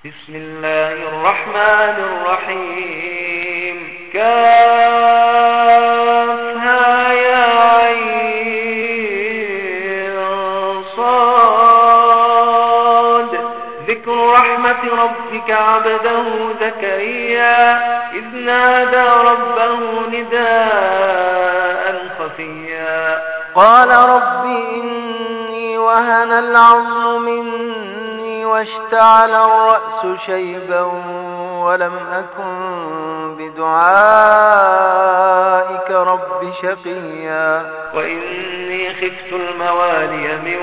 بسم الله الرحمن الرحيم كافها يا عين صاد ذكر رحمة ربك عبده زكريا إذ نادى ربه نداء خفيا قال رب إني وهن العظم مني واشتعل الرأس شيبا ولم أكن بدعائك رب شقيا وإني خفت الموالي من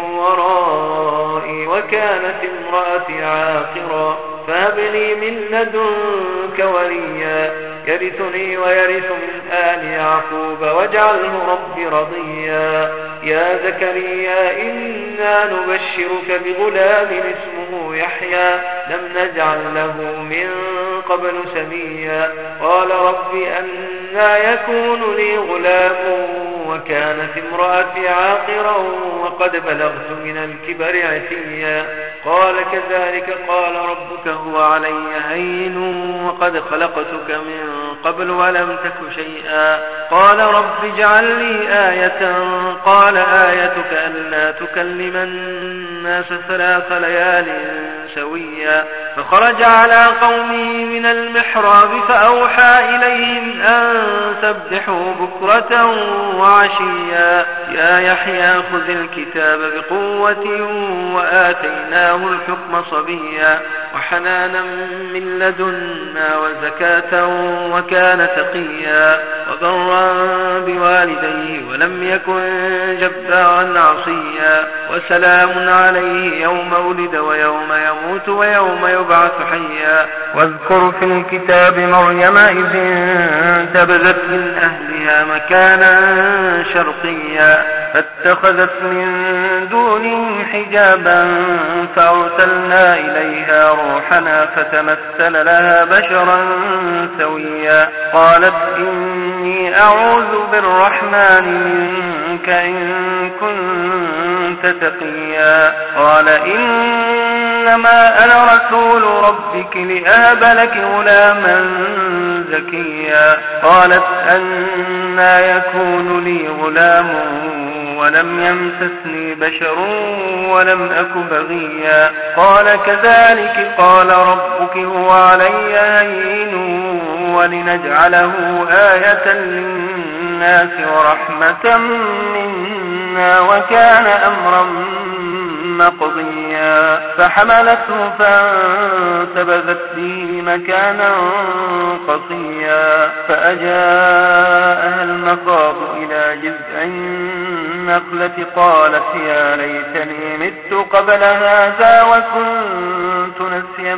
ورائي وكانت امرأتي عاقرا فهب لي من لدنك وليا يرثني ويرث من آل يعقوب واجعله رب رضيا يا زكريا إنا نبشرك بغلام اسمه يحيى لم نجعل له من قبل سميا قال رب أنى يكون لي غلام وكانت امرأتي عاقرا وقد بلغت من الكبر عتيا قال كذلك قال ربك هو علي هين وقد خلقتك من قبل ولم تك شيئا قال رب اجعل لي آية قال آيتك ألا تكلم الناس 3 ليال سويا فخرج على قومه من المحراب فأوحى إليهم أن سبحوا بكرة وعشيا يا يحيى خذ الكتاب بقوة وآتيناه الحكم صبيا وحنانا من لدنا وزكاة وكان تقيا وبرا بوالديه ولم يكن جبارا عصيا وسلام عليه يوم ولد ويوم يموت ويوم يبعث حيا واذكر في الكتاب مريم إذ انتبذت من أهلها مكانا شرقيا فاتخذت من دونهم حجابا فأرسلنا إليها روحنا فتمثل لها بشرا سويا قالت إني أعوذ بالرحمن منك إن كنت تقيا قال إنما أنا رسول ربك لأهب لك غلاما زكيا قالت أنى يكون لي غلام ولم يمسسني بشر ولم أك بغيا قال كذلك قال ربك هو علي هين ولنجعله آية للناس ورحمة منا وكان أمرا مقضيا فحملته فانتبذت به مكانا قصيا فأجاءها المخاض إلى جذع النخلة قالت يا ليتني مت قبل هذا وكنت نسيا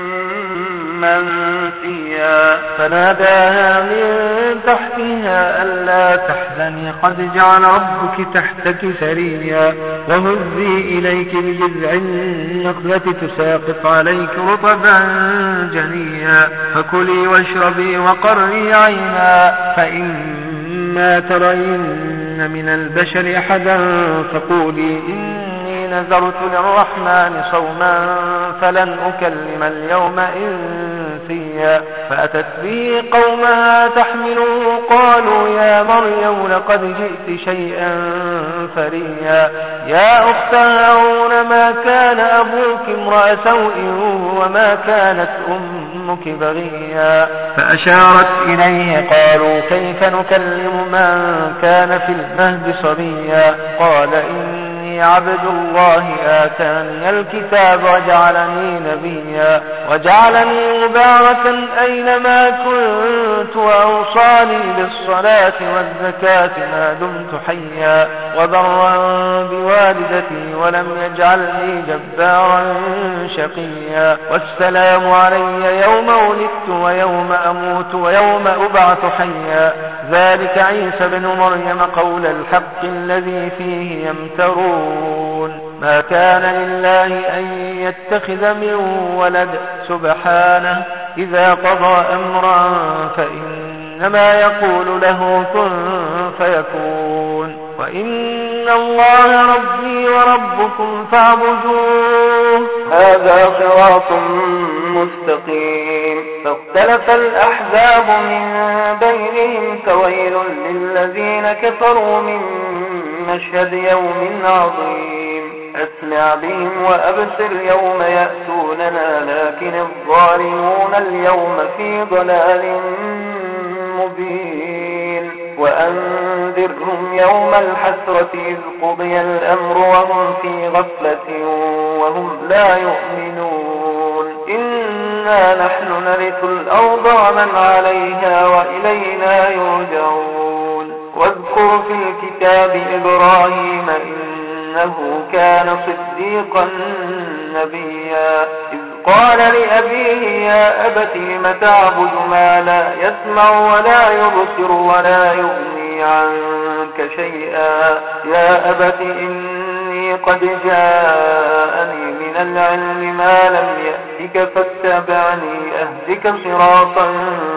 منسيا فناداها من تحتها ألا تحزني قد جعل ربك تحتك سريا وهزي إليك بجذع النخلة تساقط عليك رطبا جنيا فكلي واشربي وقري عينا فإما ترين من البشر أحدا فقولي إني نذرت للرحمن صوما فلن أكلم اليوم إنسيا فأتت به قومها تحمله قالوا يا مريم لقد جئت شيئا فريا يا أخت هارون ما كان أبوك امرأ سوء وما كانت أمك بغيا فأشارت إليه قالوا كيف نكلم من كان في المهد صبيا قال إني عبد الله آتاني الكتاب وجعلني نبيا وجعلني مباركا أينما كنت وأوصاني بالصلاة والزكاة ما دمت حيا وبرا بوالدتي ولم يجعلني جبارا شقيا والسلام علي يوم ولدت ويوم أموت ويوم أبعث حيا ذلك عيسى بن مريم قول الحق الذي فيه يمترون ما كان لله أن يتخذ من ولد سبحانه إذا قضى أمرا فإنما يقول له كن فيكون وإن الله ربي وربكم فاعبدوه هذا صراط مستقيم فاختلف الأحزاب من بينهم فويل للذين كفروا من مشهد يوم عظيم أسمع بهم وأبصر يوم يأتوننا لكن الظالمون اليوم في ضلال مبين وأنذرهم يوم الحسرة إذ قضي الأمر وهم في غفلة وهم لا يؤمنون إنا نحن نرث الأرض ومن عليها وإلينا يرجعون واذكر في الكتاب إبراهيم إنه كان صديقا نبيا إذ قال لأبيه يا أبت لم تعبد ما لا يسمع ولا يبصر ولا يغني عنك شيئا يا أبت إني قد جاءني من العلم ما لم يأتك فاتبعني أهدك صراطا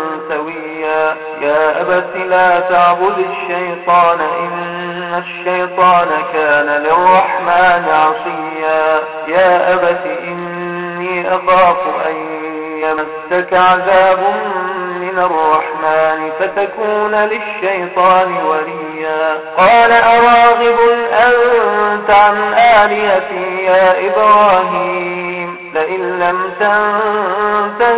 سويا يا أبت لا تعبد الشيطان إن الشيطان كان للرحمن عصيا يا أبت إني أخاف أن يمسك عذاب من الرحمن فتكون للشيطان وليا قال أراغب أنت عن آلهتي يا إبراهيم لئن لم تنته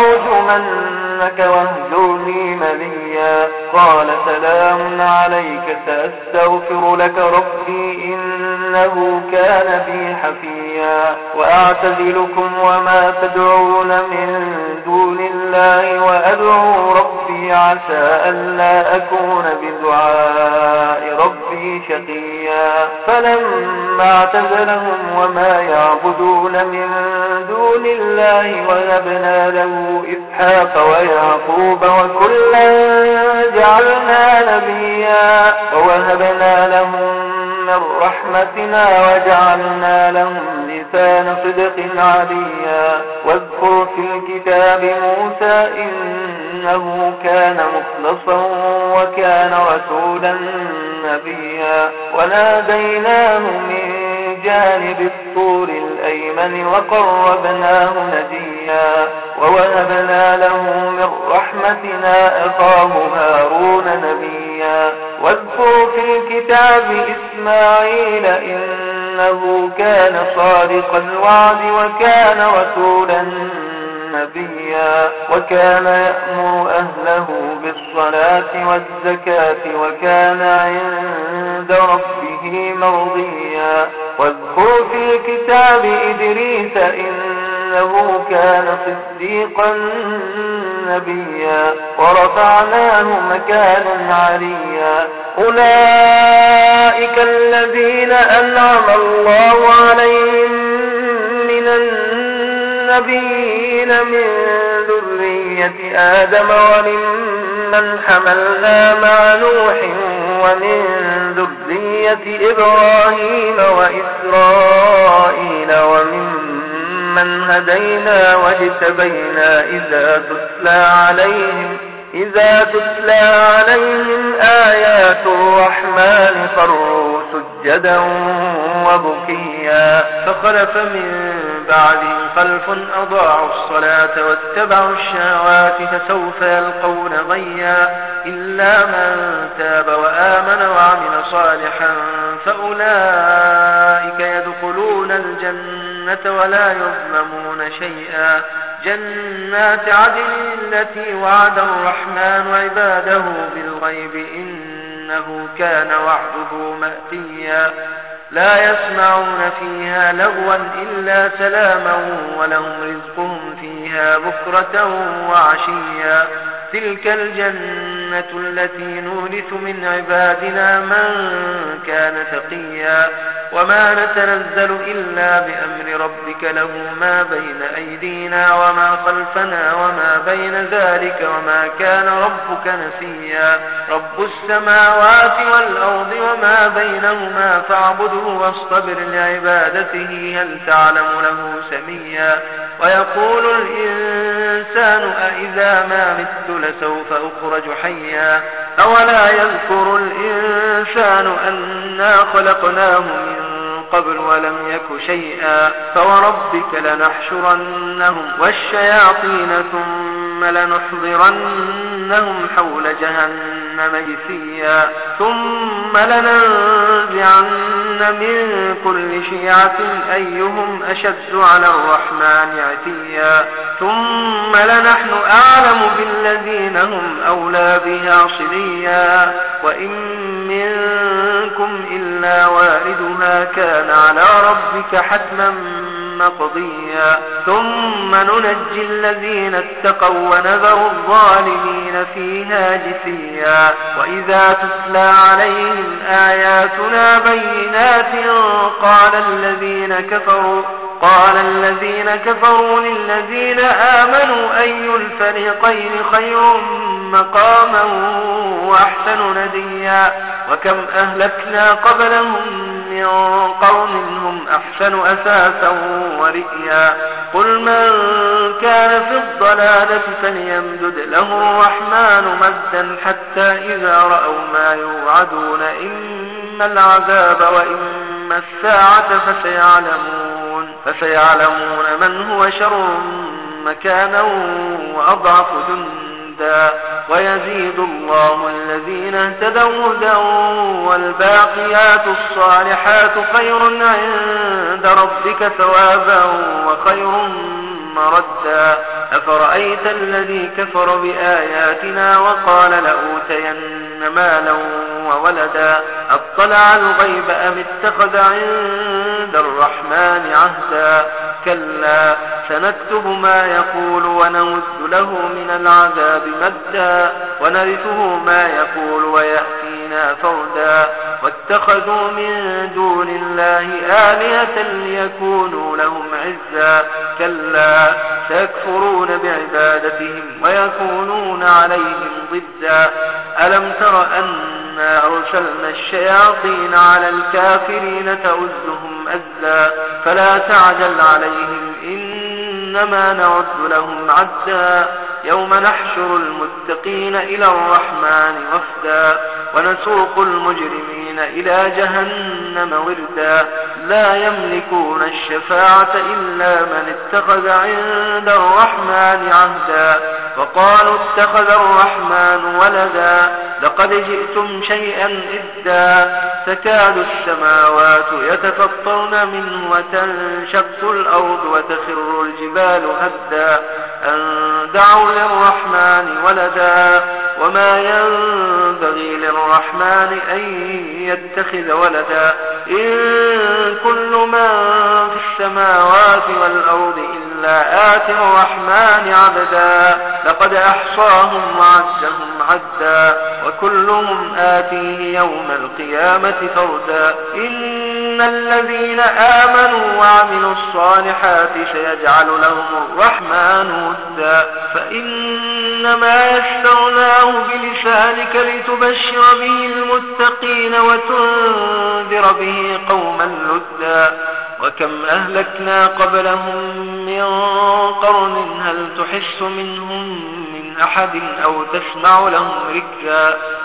لأرجمنك واهجرني مليا قال سلام عليك سأستغفر لك ربي إنه كان بي حفيا وأعتزلكم وما تدعون من دون الله وأدعو ربي عسى ألا أكون بدعاء ربي شقيا فلما اعتزلهم وما يعبدون من دون الله وهبنا له إسحاق ويعقوب وكلا جعلنا نبيا ووهبنا لهم من رحمتنا وجعلنا لهم لسان صدق عليا واذكر في الكتاب موسى إنه كان مخلصا وكان رسولا نبيا وناديناه من جانب الطور الأيمن وقربناه نجيا ووهبنا له من رحمتنا أخاه هارون نبيا واذكر في الكتاب إسماعيل إنه كان صادق الوعد وكان رسولا نبيا وكان يأمر أهله بالصلاة والزكاة وكان عند ربه مرضيا واذكر في الكتاب إدريس إنه كان صديقا نبيا ورفعناه مكانا عليا أولئك الذين أنعم الله عليهم من النبيين من ذرية آدم وممن حملنا مع نوح ومن ذرية إبراهيم وإسرائيل وممن هدينا واجتبينا إذا تتلى عليهم آيات الرحمن خروا سجدا وبكيا فخلف من بعدهم خلف أضاعوا الصلاة واتبعوا الشهوات فسوف يلقون غيا إلا من تاب وآمن وعمل صالحا فأولئك يدخلون الجنة ولا يظلمون شيئا جنات عدن التي وعد الرحمن عباده بالغيب إنه كان وعده مأتيا لا يسمعون فيها لغوا إلا سلاما ولهم رزقهم فيها بكرة وعشيا تلك الجنة التي نورث من عبادنا من كان تقيا وما نتنزل إلا بأمر ربك له ما بين أيدينا وما خلفنا وما بين ذلك وما كان ربك نسيا رب السماوات والأرض وما بينهما فاعبده واصطبر لعبادته هل تعلم له سميا ويقول الإنسان أإذا أئذا ما مت لسوف أخرج حيا أولا يذكر الإنسان أنا خلقناه من قبل ولم يك شيئا فوربك لنحشرنهم والشياطين ثم لنحضرنهم حول جهنم جثيا ثم لننزعن من كل شيعة أيهم أشد على الرحمن عتيا ثم لنحن أعلم بالذين هم أولى بها صليا وإن منكم إلا واردها كان على ربك حتما مقضيا ثم ننجي الذين اتقوا ونذر الظالمين فيها جثيا وإذا تتلى عليهم آياتنا بينات قال الذين كفروا للذين آمنوا أي الفريقين خير مقاما وأحسن نديا وكم أهلكنا قبلهم من قرن هم أحسن أثاثا ورئيا قل من كان في الضلالة فليمدد له الرحمن مدا حتى إذا رأوا ما يوعدون إما العذاب وإما الساعة فسيعلمون من هو شر مكانا وأضعف جندا ويزيد الله الذين اهتدوا هدى والباقيات الصالحات خير عند ربك ثوابا وخير مردا أفرأيت الذي كفر بآياتنا وقال لأوتين مالا وولدا أطلع الغيب أم اتخذ عند الرحمن عهدا كلا سنكتب ما يقول ونمد له من العذاب مدا ونرثه ما يقول ويأتينا فردا واتخذوا من دون الله آلهة ليكونوا لهم عزا كلا سيكفرون بعبادتهم ويكونون عليهم ضدا ألم تر أنا أرسلنا الشياطين على الكافرين تؤزهم أزا فلا تعجل عليهم إنما نعد لهم عدا يوم نحشر المتقين إلى الرحمن وفدا ونسوق المجرمين إلى جهنم وردا لا يملكون الشفاعة إلا من اتخذ عند الرحمن عهدا وقالوا اتخذ الرحمن ولدا لقد جئتم شيئا إدا تكاد السماوات يتفطرن منه وتنشق الأرض وتخر الجبال هدا أن دعوا للرحمن ولدا وما ينبغي للرحمن أن يتخذ ولدا إن كل من في السماوات والأرض إلا آتي الرحمن عبدا لقد أحصاهم وعدهم عدا وكلهم آتيه يوم القيامة فردا إن الذين آمنوا وعملوا الصالحات سيجعل لهم الرحمن ودا فإنما يسرناه بلسانك لتبشر به المتقين وتنذر به قوما لدا وكم أهلكنا قبلهم من قرن هل تحس منهم من أحد أو تسمع لهم ركزا